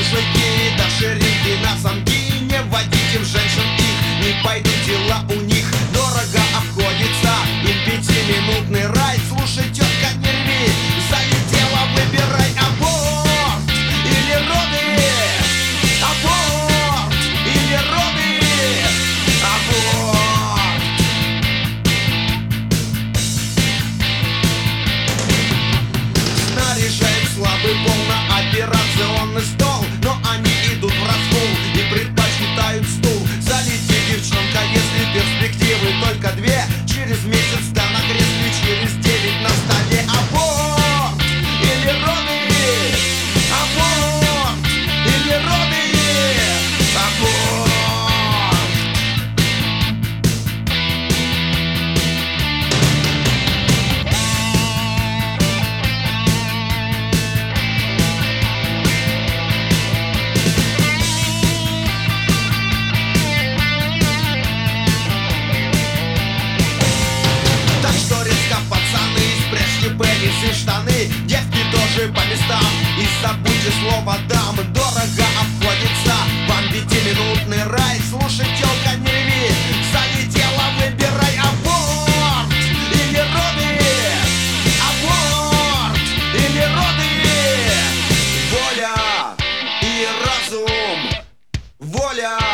мужики, до ширинки на самки. Не вводите в женщин их, не пойдут дела у них. Дорого обходится им 5-минутный рай. Слушай, тетка, не рви, залетела, выбирай аборт или роды. Аборт или роды. Аборт. Снаряжает слабый пол на операционный стол, но они идут в разгул и предпочитают стул. Залети, девчонка, если перспективы только две. Через месяц да на кресле, через 9 на столе. Аборт или роды. Аборт или роды. Аборт. Так что резко, пацаны, спрячьте пенисы, штаны. Девки тоже по местам и забудьте слово дам. Дорого обходится вам 5-минутный рай. Слушай, тёлка, не рви, залетела, выбирай аборт или роды. Аборт или роды. Воля и разум. Воля